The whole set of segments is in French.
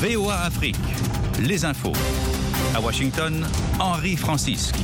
VOA Afrique, les infos. À Washington, Henri Francisque.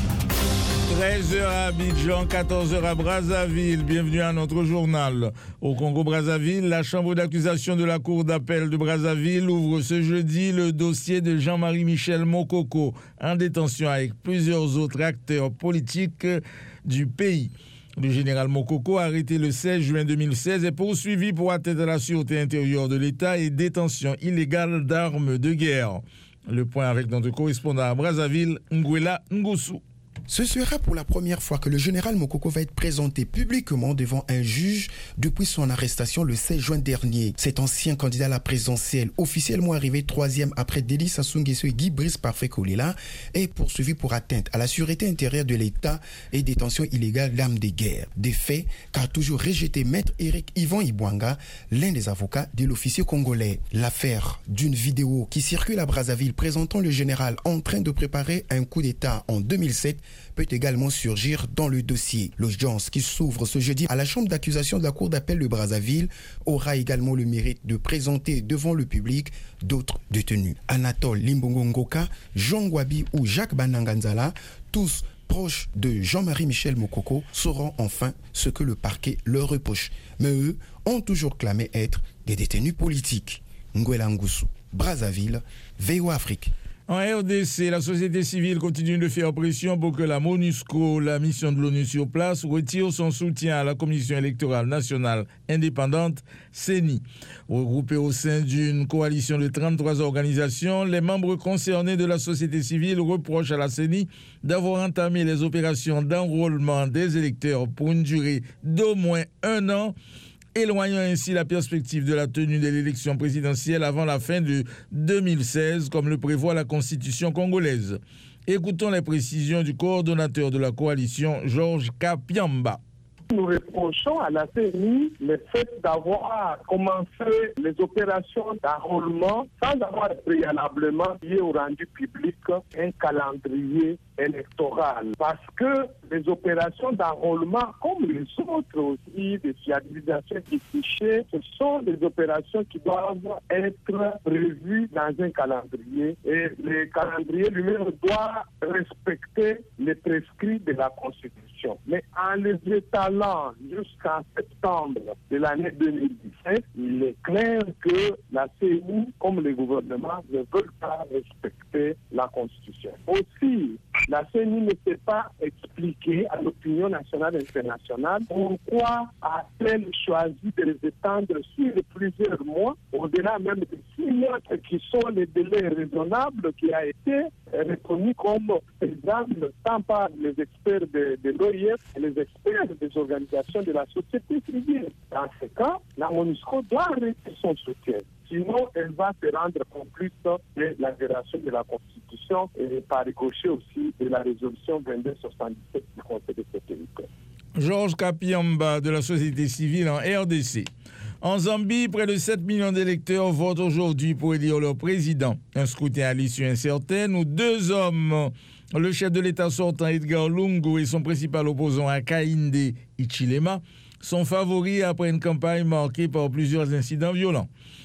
13h à Abidjan, 14h à Brazzaville. Bienvenue à notre journal. Au Congo-Brazzaville, la chambre d'accusation de la Cour d'appel de Brazzaville ouvre ce jeudi le dossier de Jean-Marie Michel Mokoko, en détention avec plusieurs autres acteurs politiques du pays. Le général Mokoko, arrêté le 16 juin 2016, est poursuivi pour atteinte à la sûreté intérieure de l'État et détention illégale d'armes de guerre. Le point avec notre correspondant à Brazzaville, Nguela Ngusu. Ce sera pour la première fois que le général Mokoko va être présenté publiquement devant un juge depuis son arrestation le 16 juin dernier. Cet ancien candidat à la présidentielle, officiellement arrivé troisième après Deli Sassou Nguesso et Guy Brice Parfait Kolela, est poursuivi pour atteinte à la sûreté intérieure de l'État et détention illégale d'armes de guerre. Des faits qu'a toujours rejeté Maître Eric Yvan Ibwanga, l'un des avocats de l'officier congolais. L'affaire d'une vidéo qui circule à Brazzaville présentant le général en train de préparer un coup d'État en 2007 peut également surgir dans le dossier. L'audience qui s'ouvre ce jeudi à la chambre d'accusation de la Cour d'appel de Brazzaville aura également le mérite de présenter devant le public d'autres détenus. Anatole Limbongo Ngoka, Jean Gwabi ou Jacques Bananganzala, tous proches de Jean-Marie Michel Mokoko, sauront enfin ce que le parquet leur reproche. Mais eux ont toujours clamé être des détenus politiques. Nguela Ngusu, Brazzaville, VOA Afrique. En RDC, la société civile continue de faire pression pour que la MONUSCO, la mission de l'ONU sur place, retire son soutien à la Commission électorale nationale indépendante, CENI. Regroupés au sein d'une coalition de 33 organisations, les membres concernés de la société civile reprochent à la CENI d'avoir entamé les opérations d'enrôlement des électeurs pour une durée d'au moins 1 an, éloignant ainsi la perspective de la tenue de l'élection présidentielle avant la fin de 2016, comme le prévoit la Constitution congolaise. Écoutons les précisions du coordonnateur de la coalition, Georges Kapiamba. Nous reprochons à la CENI le fait d'avoir commencé les opérations d'enrôlement sans avoir préalablement lié au rendu public un calendrier électoral. Parce que les opérations d'enrôlement, comme les autres aussi, de fiabilisation des fichiers, ce sont des opérations qui doivent être prévues dans un calendrier. Et le calendrier lui-même doit respecter les prescrits de la Constitution. Mais en les étalant jusqu'en septembre de l'année 2017, il est clair que la CENI, comme le gouvernement, ne veulent pas respecter la Constitution. Aussi, la CENI ne peut pas expliquer à l'opinion nationale et internationale pourquoi a-t-elle choisi de les étendre sur plusieurs mois, au-delà même de 6 mois, qui sont les délais raisonnables qui a été reconnu comme faisable tant par les experts de l'OIF et les experts des organisations de la société civile. Dans ce cas, la MONUSCO doit arrêter son soutien. Sinon, elle va se rendre complice de la violation de la Constitution et par ricochet aussi de la résolution 2277 du Conseil de sécurité. Georges Kapiamba de la société civile en RDC. En Zambie, près de 7 millions d'électeurs votent aujourd'hui pour élire leur président. Un scrutin à l'issue incertaine où 2 hommes, le chef de l'État sortant Edgar Lungu et son principal opposant Hakainde Hichilema, sont favoris après une campagne marquée par plusieurs incidents violents.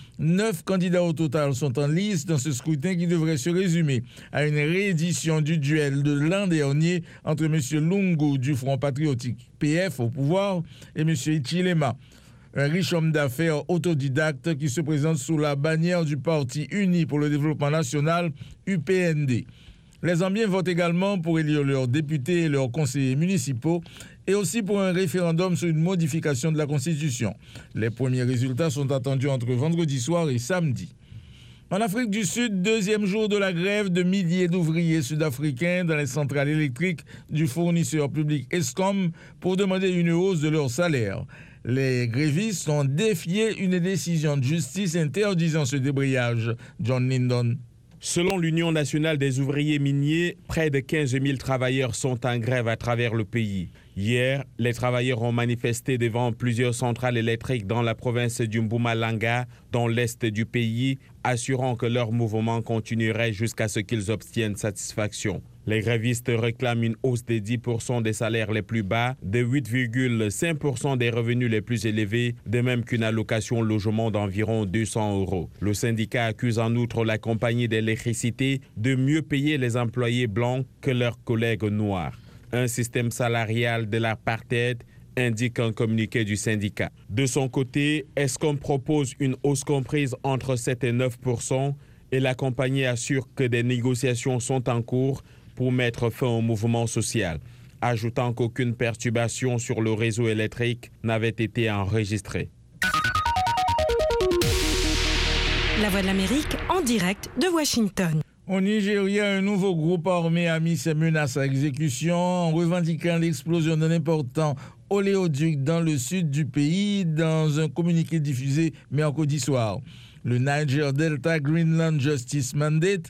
9 candidats au total sont en lice dans ce scrutin qui devrait se résumer à une réédition du duel de l'an dernier entre M. Lungu du Front patriotique PF au pouvoir et M. Hichilema, un riche homme d'affaires autodidacte qui se présente sous la bannière du Parti uni pour le développement national, UPND. Les Zambiens votent également pour élire leurs députés et leurs conseillers municipaux et aussi pour un référendum sur une modification de la Constitution. Les premiers résultats sont attendus entre vendredi soir et samedi. En Afrique du Sud, 2e jour de la grève de milliers d'ouvriers sud-africains dans les centrales électriques du fournisseur public Eskom pour demander une hausse de leur salaire. Les grévistes ont défié une décision de justice interdisant ce débrayage. John Lindon. Selon l'Union nationale des ouvriers miniers, près de 15 000 travailleurs sont en grève à travers le pays. Hier, les travailleurs ont manifesté devant plusieurs centrales électriques dans la province du Mpumalanga, dans l'est du pays, assurant que leur mouvement continuerait jusqu'à ce qu'ils obtiennent satisfaction. Les grévistes réclament une hausse de 10% des salaires les plus bas, de 8,5% des revenus les plus élevés, de même qu'une allocation logement d'environ 200 €. Le syndicat accuse en outre la compagnie d'électricité de mieux payer les employés blancs que leurs collègues noirs. Un système salarial de l'apartheid, indique un communiqué du syndicat. De son côté, Eskom propose une hausse comprise entre 7 et 9% et la compagnie assure que des négociations sont en cours pour mettre fin au mouvement social, ajoutant qu'aucune perturbation sur le réseau électrique n'avait été enregistrée. La Voix de l'Amérique en direct de Washington. Au Nigeria, un nouveau groupe armé a mis ses menaces à exécution en revendiquant l'explosion d'un important oléoduc dans le sud du pays dans un communiqué diffusé mercredi soir. Le Niger Delta Greenland Justice Mandate,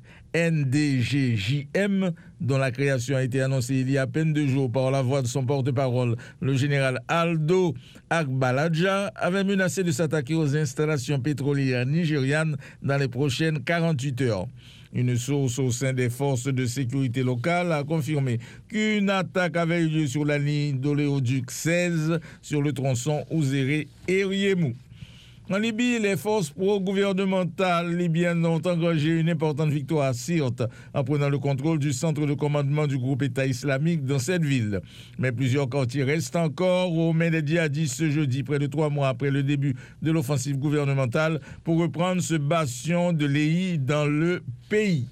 NDGJM, dont la création a été annoncée il y a à peine 2 jours par la voix de son porte-parole, le général Aldo Agbaladja, avait menacé de s'attaquer aux installations pétrolières nigérianes dans les prochaines 48 heures. Une source au sein des forces de sécurité locales a confirmé qu'une attaque avait eu lieu sur la ligne d'oléoduc 16 sur le tronçon Ouzéré-Eriemou. En Libye, les forces pro-gouvernementales libyennes ont engagé une importante victoire à Sirte en prenant le contrôle du centre de commandement du groupe État islamique dans cette ville. Mais plusieurs quartiers restent encore aux mains des djihadistes ce jeudi, près de 3 mois après le début de l'offensive gouvernementale pour reprendre ce bastion de l'EI dans le pays.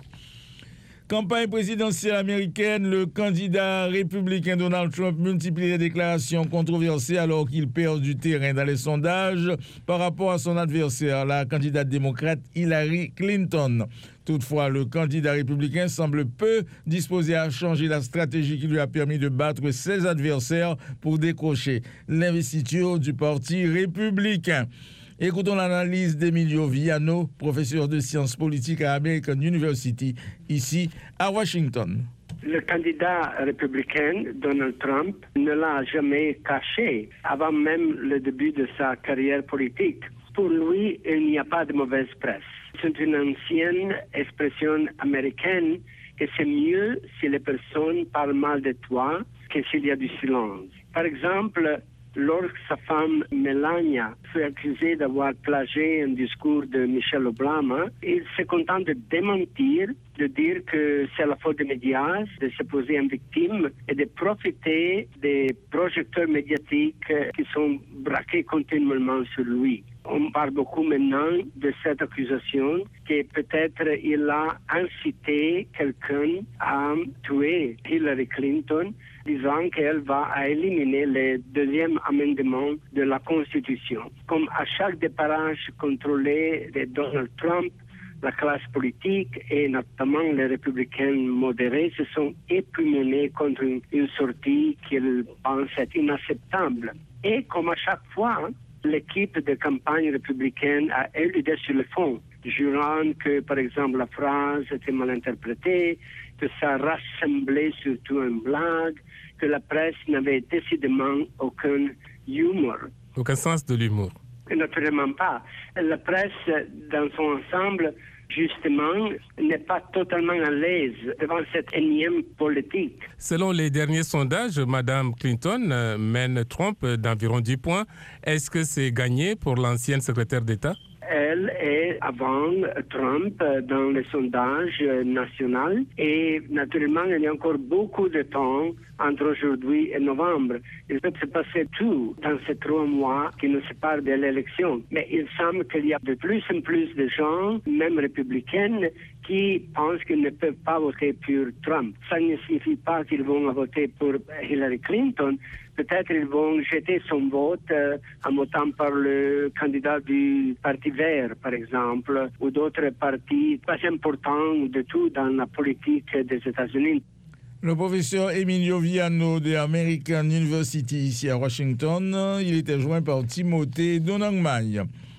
Campagne présidentielle américaine, le candidat républicain Donald Trump multiplie les déclarations controversées alors qu'il perd du terrain dans les sondages par rapport à son adversaire, la candidate démocrate Hillary Clinton. Toutefois, le candidat républicain semble peu disposé à changer la stratégie qui lui a permis de battre ses adversaires pour décrocher l'investiture du Parti républicain. Écoutons l'analyse d'Emilio Villano, professeur de sciences politiques à American University, ici à Washington. Le candidat républicain, Donald Trump, ne l'a jamais caché avant même le début de sa carrière politique. Pour lui, il n'y a pas de mauvaise presse. C'est une ancienne expression américaine que c'est mieux si les personnes parlent mal de toi que s'il y a du silence. Par exemple, lorsque sa femme Melania fut accusée d'avoir plagié un discours de Michelle Obama, il se contente de démentir, de dire que c'est la faute des médias, de se poser en victime et de profiter des projecteurs médiatiques qui sont braqués continuellement sur lui. On parle beaucoup maintenant de cette accusation que peut-être il a incité quelqu'un à tuer Hillary Clinton, disant qu'elle va éliminer le deuxième amendement de la Constitution. Comme à chaque départage contrôlé de Donald Trump, la classe politique et notamment les républicains modérés se sont époumonés contre une sortie qu'ils pensent être inacceptable. Et comme à chaque fois, l'équipe de campagne républicaine a éludé sur le fond, jurant que, par exemple, la phrase était mal interprétée, que ça rassemblait surtout une blague, que la presse n'avait décidément aucun humour. Aucun sens de l'humour. Naturellement pas. La presse, dans son ensemble, justement, n'est pas totalement à l'aise devant cette énième politique. Selon les derniers sondages, Mme Clinton mène Trump d'environ 10 points. Est-ce que c'est gagné pour l'ancienne secrétaire d'État? Elle est avant Trump dans les sondages nationaux et naturellement il y a encore beaucoup de temps entre aujourd'hui et novembre. Il peut se passer tout dans ces 3 mois qui nous séparent de l'élection. Mais il semble qu'il y a de plus en plus de gens, même républicains, qui pensent qu'ils ne peuvent pas voter pour Trump. Ça ne signifie pas qu'ils vont voter pour Hillary Clinton. Peut-être ils vont jeter son vote en votant par le candidat du Parti vert, par exemple, ou d'autres partis pas importants de tout dans la politique des États-Unis. Le professeur Emilio Villano de American University ici à Washington, il était joint par Timothée Donangmai.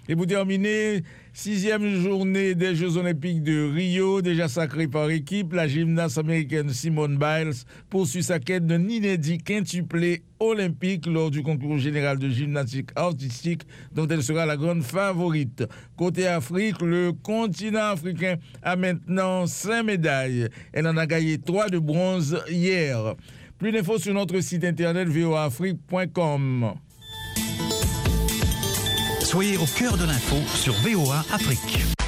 Et pour terminer, 6e journée des Jeux Olympiques de Rio, déjà sacrée par équipe, la gymnaste américaine Simone Biles poursuit sa quête d'un inédit quintuplé olympique lors du concours général de gymnastique artistique dont elle sera la grande favorite. Côté Afrique, le continent africain a maintenant 5 médailles. Elle en a gagné 3 de bronze hier. Plus d'infos sur notre site internet voaafrique.com. Soyez au cœur de l'info sur VOA Afrique.